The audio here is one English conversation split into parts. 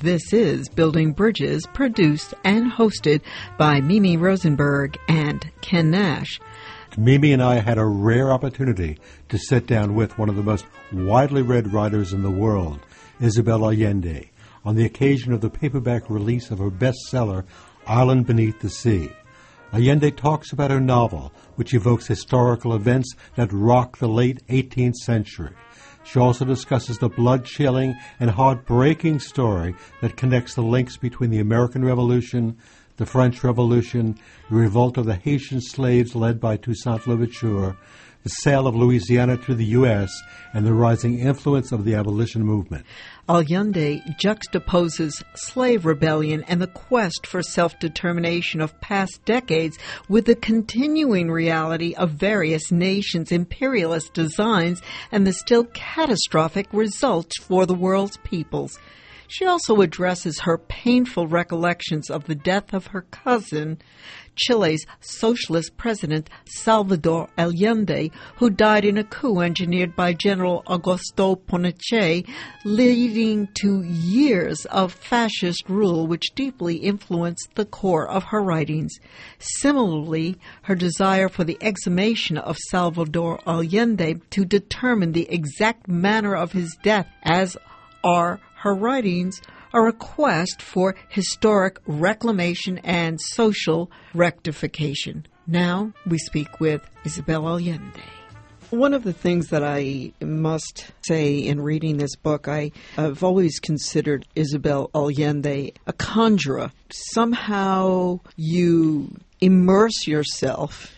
This is Building Bridges, produced and hosted by Mimi Rosenberg and Ken Nash. Mimi and I had a rare opportunity to sit down with one of the most widely read writers in the world, Isabel Allende, on the occasion of the paperback release of her bestseller, Island Beneath the Sea. Allende talks about her novel, which evokes historical events that rock the late 18th century. She also discusses the blood-chilling and heart-breaking story that connects the links between the American Revolution, the French Revolution, the revolt of the Haitian slaves led by Toussaint Louverture, the sale of Louisiana to the U.S., and the rising influence of the abolition movement. Allende juxtaposes slave rebellion and the quest for self-determination of past decades with the continuing reality of various nations' imperialist designs and the still catastrophic results for the world's peoples. She also addresses her painful recollections of the death of her cousin, Chile's socialist president Salvador Allende, who died in a coup engineered by General Augusto Pinochet, leading to years of fascist rule which deeply influenced the core of her writings. Similarly, her desire for the exhumation of Salvador Allende to determine the exact manner of his death, as are her writings, are a quest for historic reclamation and social rectification. Now we speak with Isabel Allende. One of the things that I must say in reading this book, I've always considered Isabel Allende a conjurer. Somehow you immerse yourself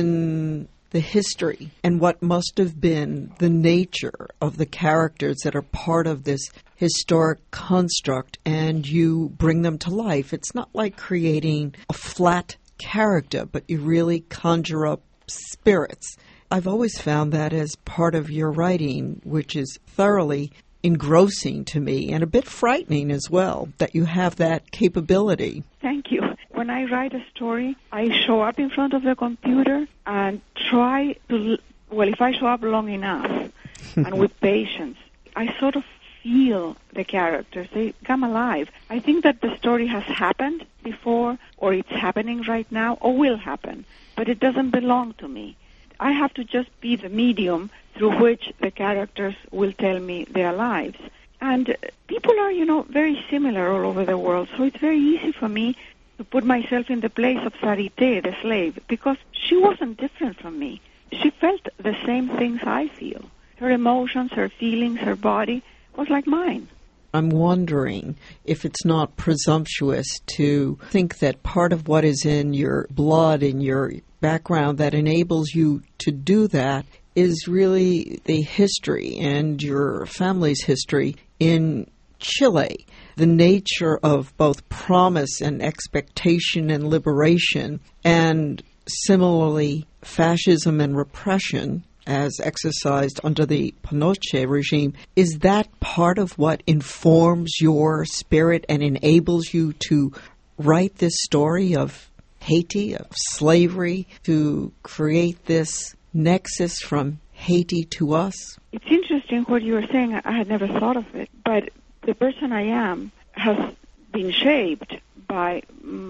in the history and what must have been the nature of the characters that are part of this historic construct, and you bring them to life. It's not like creating a flat character, but you really conjure up spirits. I've always found that as part of your writing, which is thoroughly engrossing to me and a bit frightening as well, that you have that capability. Thank you. When I write a story, I show up in front of the computer and try to, if I show up long enough and with patience, I sort of feel the characters. They come alive. I think that the story has happened before, or it's happening right now, or will happen, but it doesn't belong to me. I have to just be the medium through which the characters will tell me their lives. And people are, very similar all over the world, so it's very easy for me to put myself in the place of Sarité, the slave, because she wasn't different from me. She felt the same things I feel. Her emotions, her feelings, her body was like mine. I'm wondering if it's not presumptuous to think that part of what is in your blood, in your background, that enables you to do that is really the history and your family's history in Chile. The nature of both promise and expectation and liberation, and similarly fascism and repression as exercised under the Pinochet regime. Is that part of what informs your spirit and enables you to write this story of Haiti, of slavery, to create this nexus from Haiti to us? It's interesting what you were saying. I had never thought of it, but the person I am has been shaped by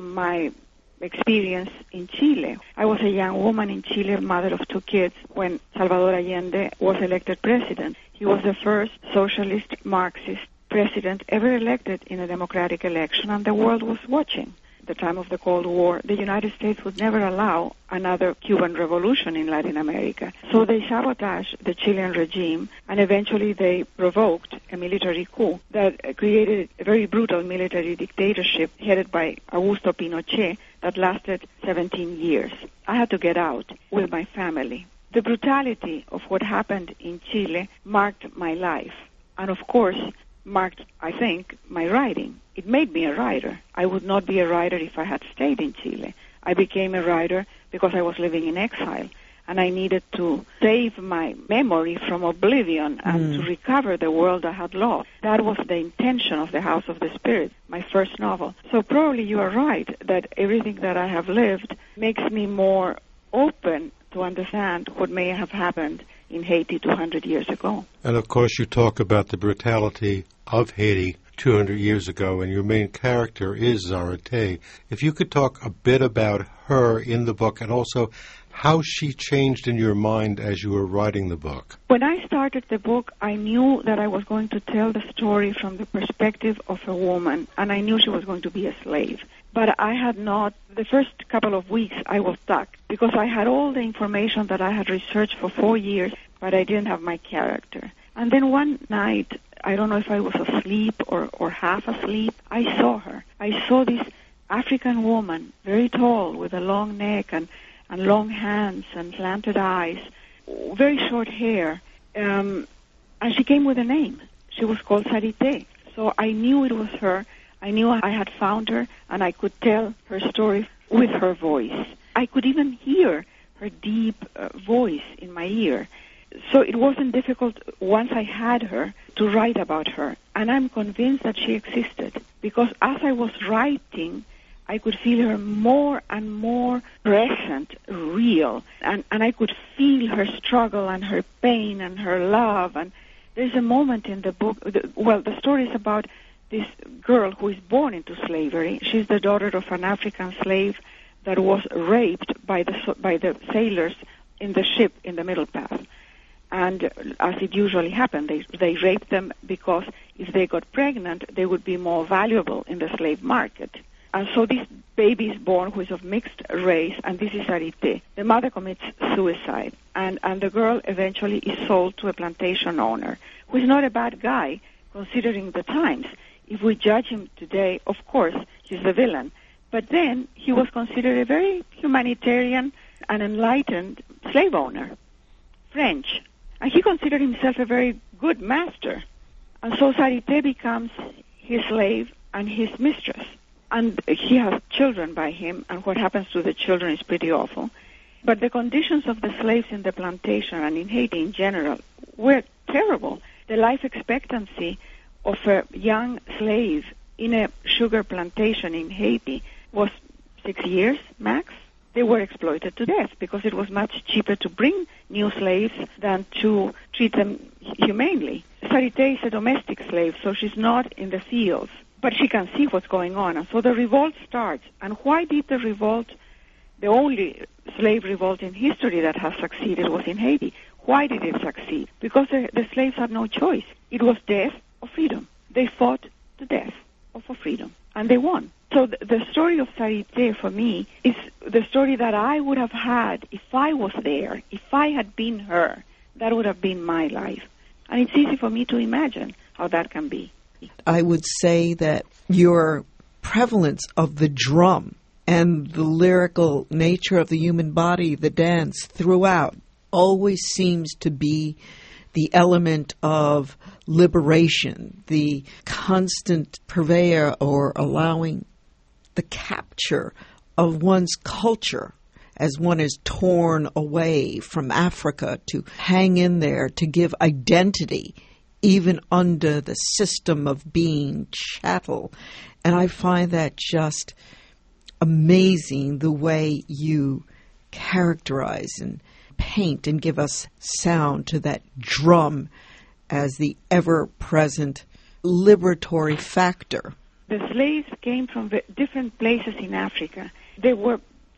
my experience in Chile. I was a young woman in Chile, mother of 2 kids, when Salvador Allende was elected president. He was the first socialist, Marxist president ever elected in a democratic election, and the world was watching. At the time of the Cold War, the United States would never allow another Cuban revolution in Latin America. So they sabotaged the Chilean regime, and eventually they provoked a military coup that created a very brutal military dictatorship headed by Augusto Pinochet that lasted 17 years. I had to get out with my family. The brutality of what happened in Chile marked my life, and of course marked, I think, my writing. It made me a writer. I would not be a writer if I had stayed in Chile. I became a writer because I was living in exile, and I needed to save my memory from oblivion and to recover the world I had lost. That was the intention of The House of the Spirit, my first novel. So probably you are right that everything that I have lived makes me more open to understand what may have happened in Haiti 200 years ago. And of course you talk about the brutality of Haiti 200 years ago, and your main character is Zarate. If you could talk a bit about her in the book and also how she changed in your mind as you were writing the book. When I started the book, I knew that I was going to tell the story from the perspective of a woman, and I knew she was going to be a slave. But I had not, the first couple of weeks I was stuck, because I had all the information that I had researched for 4 years, but I didn't have my character. And then one night, I don't know if I was asleep or half asleep, I saw her. I saw this African woman, very tall, with a long neck and long hands and slanted eyes, very short hair, and she came with a name. She was called Sarité. So I knew it was her. I knew I had found her, and I could tell her story with her voice. I could even hear her deep voice in my ear. So it wasn't difficult, once I had her, to write about her. And I'm convinced that she existed, because as I was writing, I could feel her more and more present, real, and I could feel her struggle and her pain and her love. And there's a moment in the book, the story is about this girl who is born into slavery. She's the daughter of an African slave that was raped by the sailors in the ship in the Middle Path. And as it usually happened, they raped them because if they got pregnant, they would be more valuable in the slave market. And so this baby is born who is of mixed race, and this is Sarité. The mother commits suicide, and the girl eventually is sold to a plantation owner, who is not a bad guy, considering the times. If we judge him today, of course, he's the villain. But then he was considered a very humanitarian and enlightened slave owner, French. And he considered himself a very good master. And so Sarité becomes his slave and his mistress. And he has children by him, and what happens to the children is pretty awful. But the conditions of the slaves in the plantation and in Haiti in general were terrible. The life expectancy of a young slave in a sugar plantation in Haiti was 6 years max. They were exploited to death because it was much cheaper to bring new slaves than to treat them humanely. Sarité is a domestic slave, so she's not in the fields, but she can see what's going on. And so the revolt starts. And why did the revolt, the only slave revolt in history that has succeeded, was in Haiti? Why did it succeed? Because the slaves had no choice. It was death or freedom. They fought to death or for freedom, and they won. So the story of Sarité, for me, is the story that I would have had if I was there, if I had been her. That would have been my life. And it's easy for me to imagine how that can be. I would say that your prevalence of the drum and the lyrical nature of the human body, the dance throughout, always seems to be the element of liberation, the constant purveyor or allowing the capture of one's culture as one is torn away from Africa to hang in there, to give identity even under the system of being chattel. And I find that just amazing, the way you characterize and paint and give us sound to that drum as the ever-present liberatory factor. The slaves came from different places in Africa. They were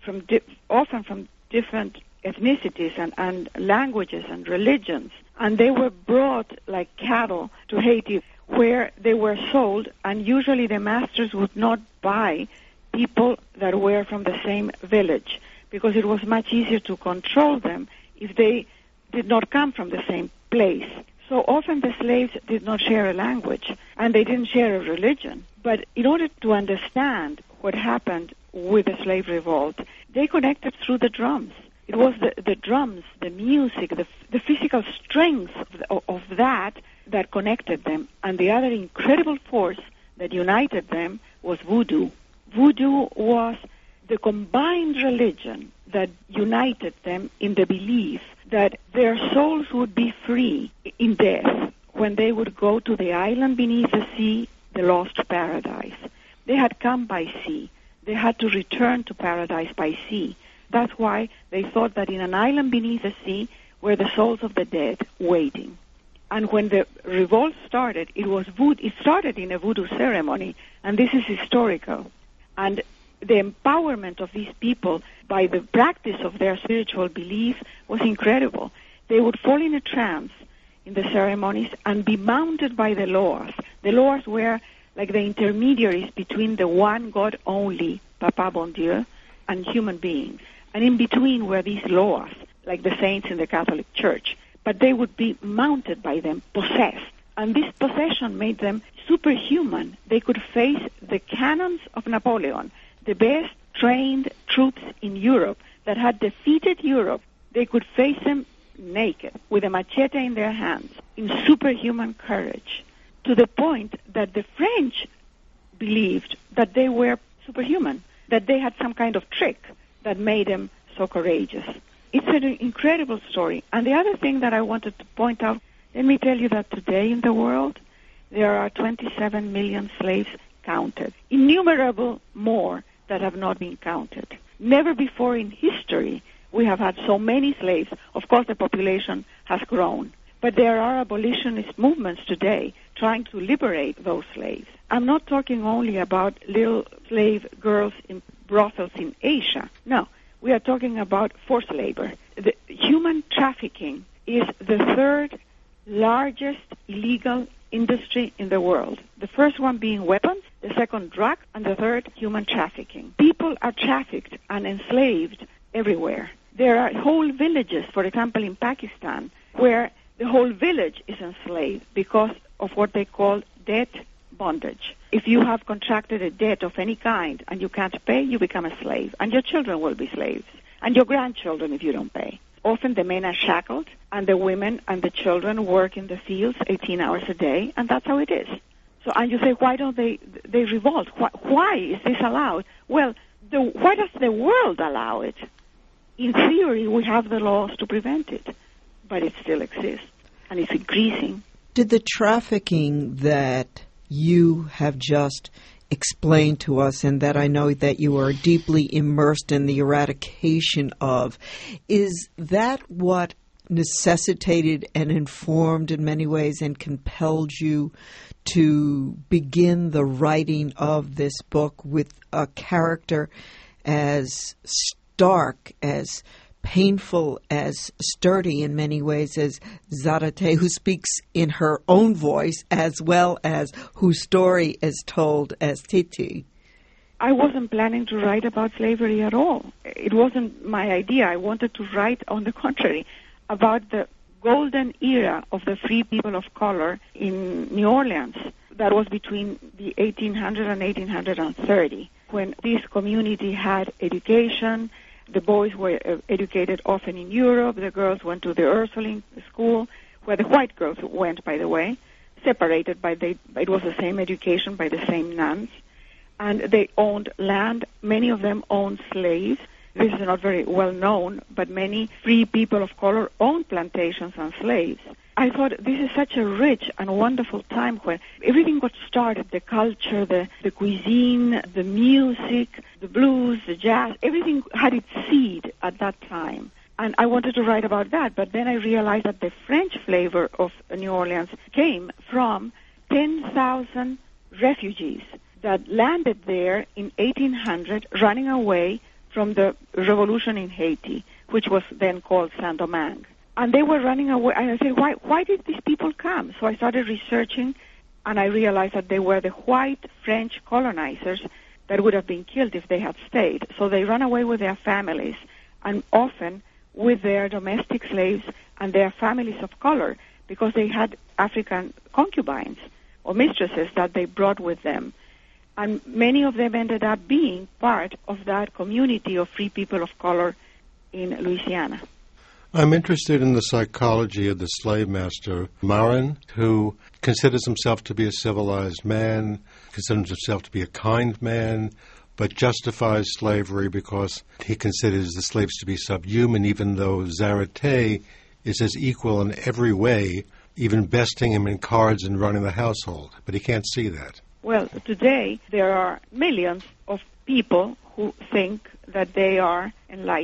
often from different ethnicities and languages and religions. And they were brought like cattle to Haiti, where they were sold, and usually the masters would not buy people that were from the same village, because it was much easier to control them if they did not come from the same place. So often the slaves did not share a language, and they didn't share a religion. But in order to understand what happened with the slave revolt, they connected through the drums. It was the drums, the music, the physical strength of that connected them. And the other incredible force that united them was voodoo. Voodoo was the combined religion that united them in the belief that their souls would be free in death when they would go to the island beneath the sea, the lost paradise. They had come by sea. They had to return to paradise by sea. That's why they thought that in an island beneath the sea were the souls of the dead waiting. And when the revolt started, it started in a voodoo ceremony, and this is historical. And the empowerment of these people by the practice of their spiritual belief was incredible. They would fall in a trance in the ceremonies and be mounted by the Loas. The Loas were like the intermediaries between the one God only, Papa Bon Dieu, and human beings. And in between were these Loas, like the saints in the Catholic Church. But they would be mounted by them, possessed. And this possession made them superhuman. They could face the cannons of Napoleon, the best trained troops in Europe that had defeated Europe. They could face them naked, with a machete in their hands, in superhuman courage, to the point that the French believed that they were superhuman, that they had some kind of trick that made them so courageous. It's an incredible story. And the other thing that I wanted to point out, let me tell you that today in the world, there are 27 million slaves counted, innumerable more that have not been counted. Never before in history we have had so many slaves. Of course, the population has grown. But there are abolitionist movements today trying to liberate those slaves. I'm not talking only about little slave girls in brothels in Asia. No. We are talking about forced labor. The human trafficking is the third largest illegal industry in the world. The first one being weapons, the second drugs, and the third human trafficking. People are trafficked and enslaved everywhere. There are whole villages, for example, in Pakistan, where the whole village is enslaved because of what they call debt bondage. If you have contracted a debt of any kind and you can't pay, you become a slave, and your children will be slaves, and your grandchildren if you don't pay. Often the men are shackled, and the women and the children work in the fields 18 hours a day, and that's how it is. So, and you say, why don't they revolt? Why is this allowed? Well, why does the world allow it? In theory, we have the laws to prevent it, but it still exists, and it's increasing. Did the trafficking that you have just explained to us, and that I know that you are deeply immersed in the eradication of, is that what necessitated and informed in many ways and compelled you to begin the writing of this book with a character as stark, as painful, as sturdy in many ways as Zarate, who speaks in her own voice as well as whose story is told as Titi? I wasn't planning to write about slavery at all. It wasn't my idea. I wanted to write, on the contrary, about the golden era of the free people of color in New Orleans. That was between the 1800 and 1830, when this community had education. The boys were educated often in Europe. The girls went to the Ursuline school, where the white girls went, by the way, separated it was the same education by the same nuns. And they owned land. Many of them owned slaves. This is not very well known, but many free people of color owned plantations and slaves. I thought this is such a rich and wonderful time when everything got started, the culture, the cuisine, the music, the blues, the jazz, everything had its seed at that time. And I wanted to write about that, but then I realized that the French flavor of New Orleans came from 10,000 refugees that landed there in 1800, running away from the revolution in Haiti, which was then called Saint-Domingue. And they were running away, and I said, why did these people come? So I started researching, and I realized that they were the white French colonizers that would have been killed if they had stayed. So they ran away with their families, and often with their domestic slaves and their families of color, because they had African concubines or mistresses that they brought with them. And many of them ended up being part of that community of free people of color in Louisiana. I'm interested in the psychology of the slave master, Marin, who considers himself to be a civilized man, considers himself to be a kind man, but justifies slavery because he considers the slaves to be subhuman, even though Zarate is his equal in every way, even besting him in cards and running the household. But he can't see that. Well, today there are millions of people who think that they are enlightened,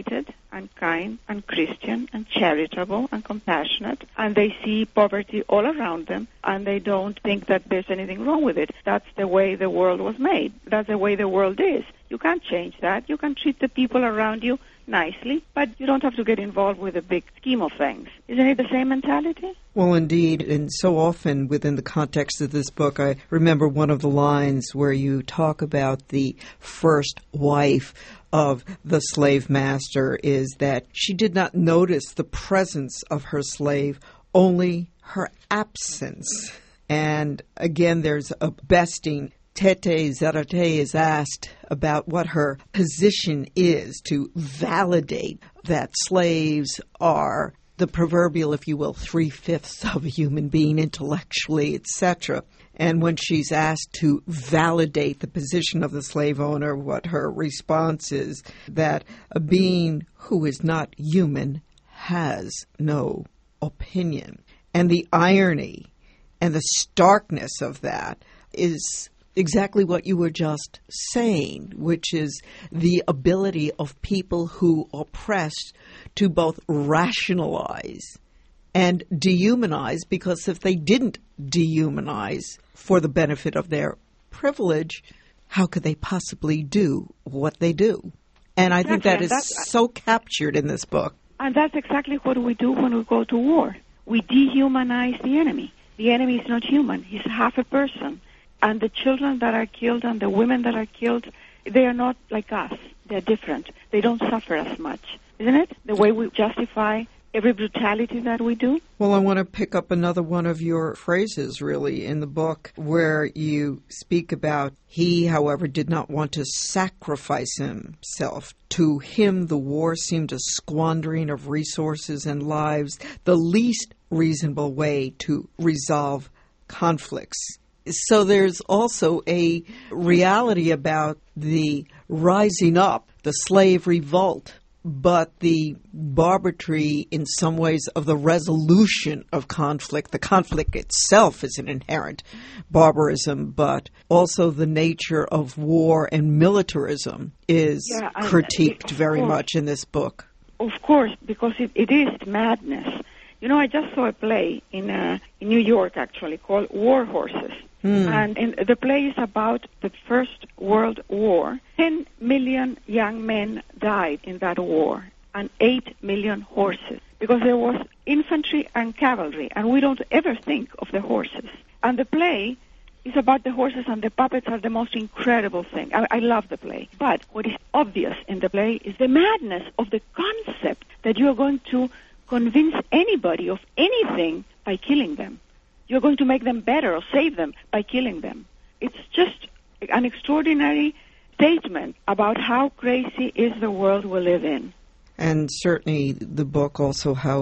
and kind and Christian and charitable and compassionate, and they see poverty all around them, and they don't think that there's anything wrong with it. That's the way the world was made. That's the way the world is. You can't change that. You can treat the people around you nicely, but you don't have to get involved with the big scheme of things. Isn't it the same mentality? Well, indeed, and so often within the context of this book, I remember one of the lines where you talk about the first wife of the slave master is that she did not notice the presence of her slave, only her absence. And again, there's a besting. Tete Zarate is asked about what her position is to validate that slaves are the proverbial, if you will, 3/5 of a human being intellectually, etc. And when she's asked to validate the position of the slave owner, what her response is that a being who is not human has no opinion. And the irony and the starkness of that is exactly what you were just saying, which is the ability of people who oppress to both rationalize and dehumanize, because if they didn't dehumanize for the benefit of their privilege, how could they possibly do what they do? And I think that is so captured in this book. And that's exactly what we do when we go to war. We dehumanize the enemy. The enemy is not human. He's half a person. And the children that are killed and the women that are killed, they are not like us. They're different. They don't suffer as much. Isn't it? The way we justify every brutality that we do. Well, I want to pick up another one of your phrases, really, in the book, where you speak about he, however, did not want to sacrifice himself. To him, the war seemed a squandering of resources and lives, the least reasonable way to resolve conflicts. So there's also a reality about the rising up, the slave revolt, but the barbarity in some ways of the resolution of conflict. The conflict itself is an inherent barbarism, but also the nature of war and militarism is critiqued very much in this book. Of course, because it is madness. You know, I just saw a play in New York, actually, called War Horses. And the play is about the First World War. 10 million young men died in that war, and 8 million horses, because there was infantry and cavalry, and we don't ever think of the horses. And the play is about the horses, and the puppets are the most incredible thing. I love the play. But what is obvious in the play is the madness of the concept that you are going to convince anybody of anything by killing them. You're going to make them better or save them by killing them. It's just an extraordinary statement about how crazy is the world we live in. And certainly the book also how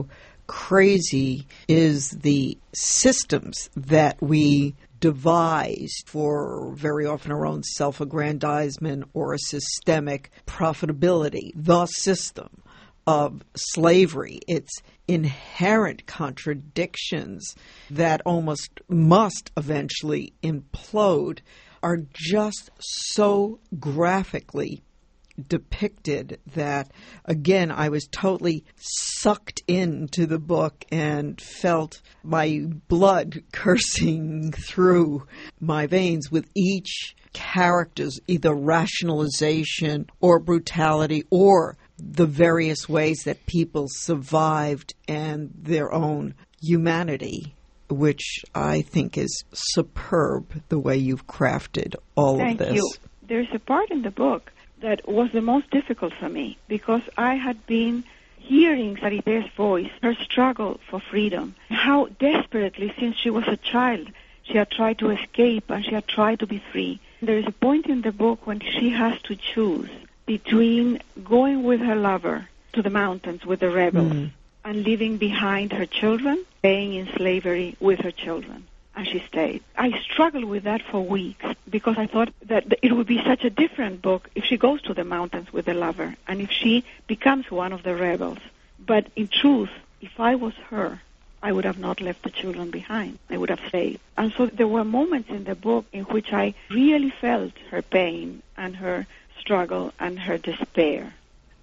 crazy is the systems that we devise for very often our own self-aggrandizement or a systemic profitability. The system of slavery, its inherent contradictions that almost must eventually implode, are just so graphically depicted that, again, I was totally sucked into the book and felt my blood coursing through my veins with each character's either rationalization or brutality or the various ways that people survived and their own humanity, which I think is superb, the way you've crafted all of this. Thank you. There's a part in the book that was the most difficult for me, because I had been hearing Sarite's voice, her struggle for freedom, how desperately, since she was a child, she had tried to escape and she had tried to be free. There is a point in the book when she has to choose between going with her lover to the mountains with the rebels and leaving behind her children, staying in slavery with her children. And she stayed. I struggled with that for weeks because I thought that it would be such a different book if she goes to the mountains with the lover and if she becomes one of the rebels. But in truth, if I was her, I would have not left the children behind. I would have stayed. And so there were moments in the book in which I really felt her pain and her struggle and her despair.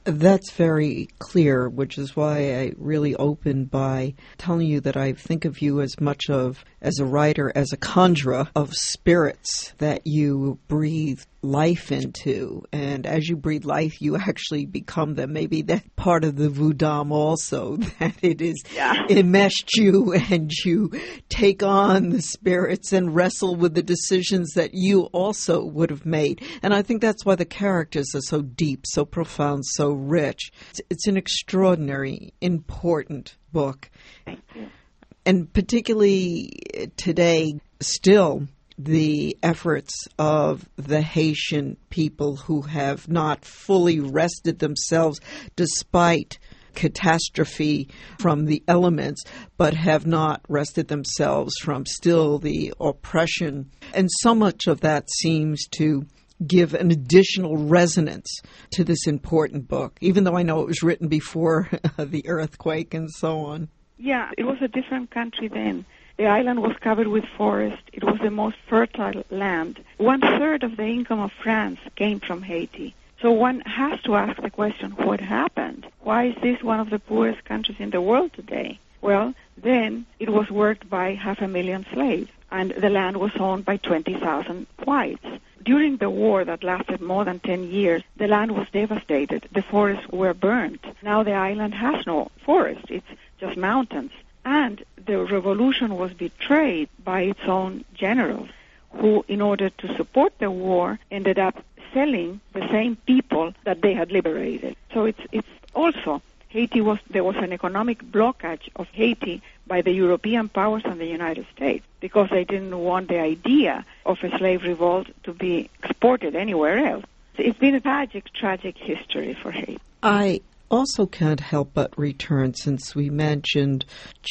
That's very clear, which is why I really opened by telling you that I think of you as much as a writer, as a conjurer of spirits that you breathe life into. And as you breathe life, you actually become them. Maybe that part of the Voodoo also, that it is enmeshed you and you take on the spirits and wrestle with the decisions that you also would have made. And I think that's why the characters are so deep, so profound, so rich. It's an extraordinary, important book. Thank you. And particularly today, still, the efforts of the Haitian people who have not fully rested themselves despite catastrophe from the elements, but have not rested themselves from still the oppression. And so much of that seems to give an additional resonance to this important book, even though I know it was written before the earthquake and so on. Yeah, it was a different country then. The island was covered with forest. It was the most fertile land. 1/3 of the income of France came from Haiti. So one has to ask the question, what happened? Why is this one of the poorest countries in the world today? Well, then it was worked by 500,000 slaves, and the land was owned by 20,000 whites. During the war that lasted more than 10 years, the land was devastated. The forests were burnt. Now the island has no forest. It's just mountains. And the revolution was betrayed by its own generals, who, in order to support the war, ended up selling the same people that they had liberated. So it's also, there was an economic blockage of Haiti by the European powers and the United States, because they didn't want the idea of a slave revolt to be exported anywhere else. It's been a tragic history for Haiti. I also can't help but return, since we mentioned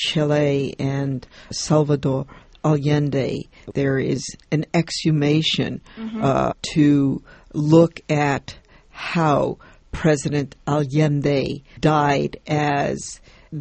Chile and Salvador Allende. There is an exhumation to look at how President Allende died, as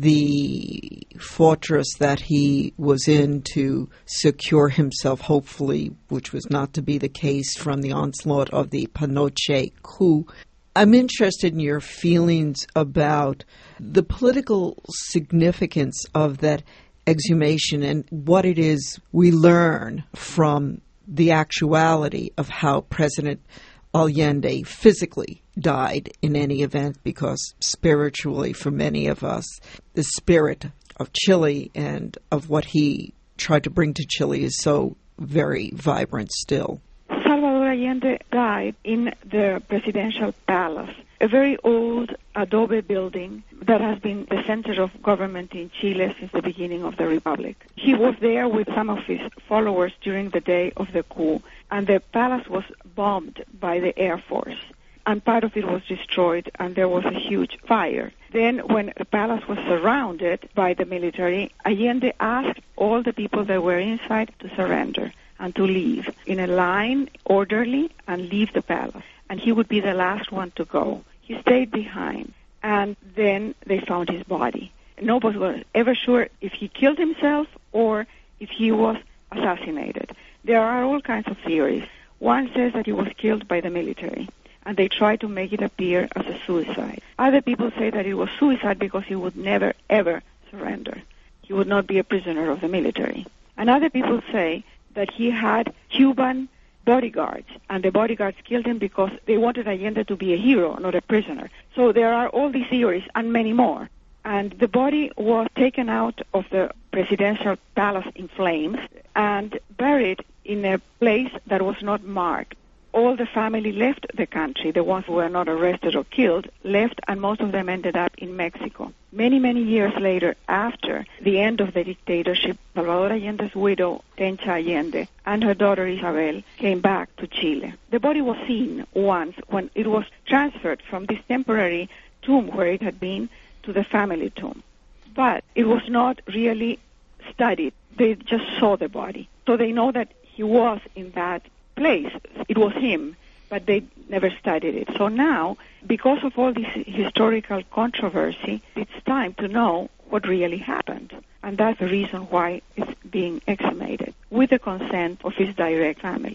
the fortress that he was in to secure himself, hopefully, which was not to be the case, from the onslaught of the Pinochet coup. I'm interested in your feelings about the political significance of that exhumation and what it is we learn from the actuality of how President Allende physically died in any event, because spiritually, for many of us, the spirit of Chile and of what he tried to bring to Chile is so very vibrant still. Salvador Allende died in the presidential palace, a very old adobe building that has been the center of government in Chile since the beginning of the republic. He was there with some of his followers during the day of the coup, and the palace was bombed by the Air Force, and part of it was destroyed, and there was a huge fire. Then, when the palace was surrounded by the military, Allende asked all the people that were inside to surrender and to leave in a line, orderly, and leave the palace. And he would be the last one to go. He stayed behind, and then they found his body. Nobody was ever sure if he killed himself or if he was assassinated. There are all kinds of theories. One says that he was killed by the military, and they try to make it appear as a suicide. Other people say that it was suicide because he would never, ever surrender. He would not be a prisoner of the military. And other people say that he had Cuban bodyguards, and the bodyguards killed him because they wanted Allende to be a hero, not a prisoner. So there are all these theories and many more. And the body was taken out of the presidential palace in flames and buried in a place that was not marked. All the family left the country. The ones who were not arrested or killed left, and most of them ended up in Mexico. Many, many years later, after the end of the dictatorship, Salvador Allende's widow, Tencha Allende, and her daughter Isabel came back to Chile. The body was seen once when it was transferred from this temporary tomb where it had been to the family tomb. But it was not really studied. They just saw the body. So they know that he was in that place. It was him, but they never studied it. So now, because of all this historical controversy, it's time to know what really happened. And that's the reason why it's being exhumated, with the consent of his direct family.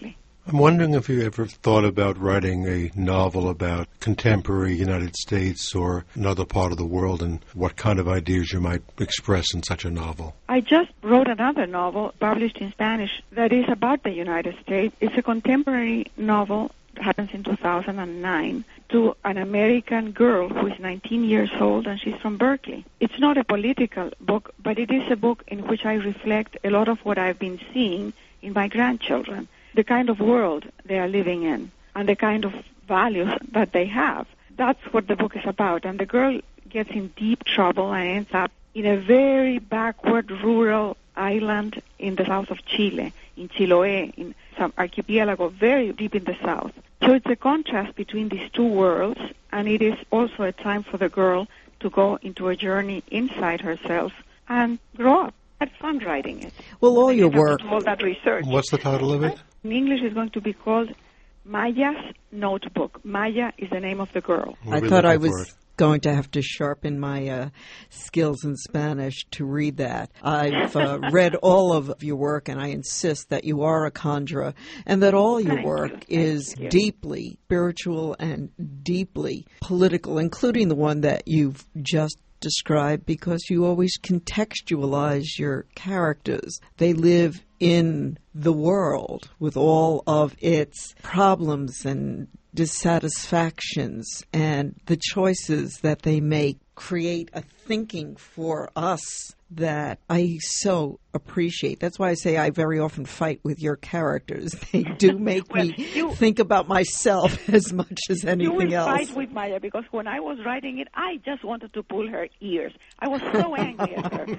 I'm wondering if you ever thought about writing a novel about contemporary United States or another part of the world, and what kind of ideas you might express in such a novel. I just wrote another novel published in Spanish that is about the United States. It's a contemporary novel that happens in 2009 to an American girl who is 19 years old, and she's from Berkeley. It's not a political book, but it is a book in which I reflect a lot of what I've been seeing in my grandchildren, the kind of world they are living in, and the kind of values that they have. That's what the book is about. And the girl gets in deep trouble and ends up in a very backward rural island in the south of Chile, in Chiloé, in some archipelago very deep in the south. So it's a contrast between these two worlds, and it is also a time for the girl to go into a journey inside herself and grow up. I had fun writing it. Well, all your work. All that research. What's the title of it? In English, it's going to be called Maya's Notebook. Maya is the name of the girl. I thought I was going to have to sharpen my skills in Spanish to read that. I've read all of your work, and I insist that you are a conjurer, and that all your work is deeply spiritual and deeply political, including the one that you've just described, because you always contextualize your characters. They live in the world with all of its problems and dissatisfactions, and the choices that they make create a thinking for us that I so appreciate. That's why I say I very often fight with your characters. They do make me think about myself as much as anything else. You will fight with Maya, because when I was writing it, I just wanted to pull her ears. I was so angry at her.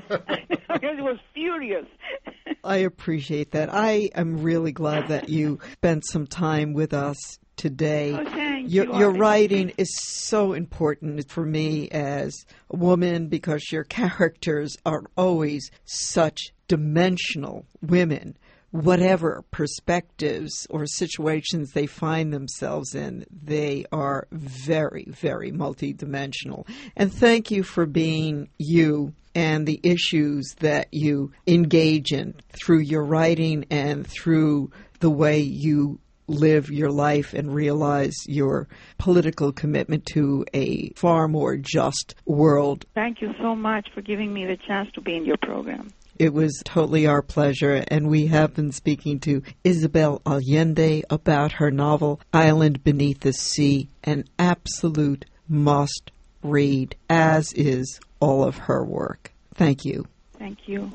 I was furious. I appreciate that. I am really glad that you spent some time with us today. Oh, thank your writing is so important for me as a woman, because your characters are always such dimensional women. Whatever perspectives or situations they find themselves in, they are very, very multidimensional. And thank you for being you and the issues that you engage in through your writing and through the way you live your life and realize your political commitment to a far more just world. Thank you so much for giving me the chance to be in your program. It was totally our pleasure, and we have been speaking to Isabel Allende about her novel, Island Beneath the Sea, an absolute must-read, as is all of her work. Thank you. Thank you.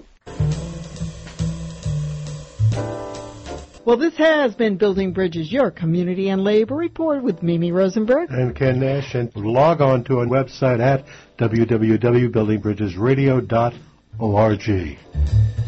Well, this has been Building Bridges, your community and labor report with Mimi Rosenberg and Ken Nash. And log on to our website at www.buildingbridgesradio.org.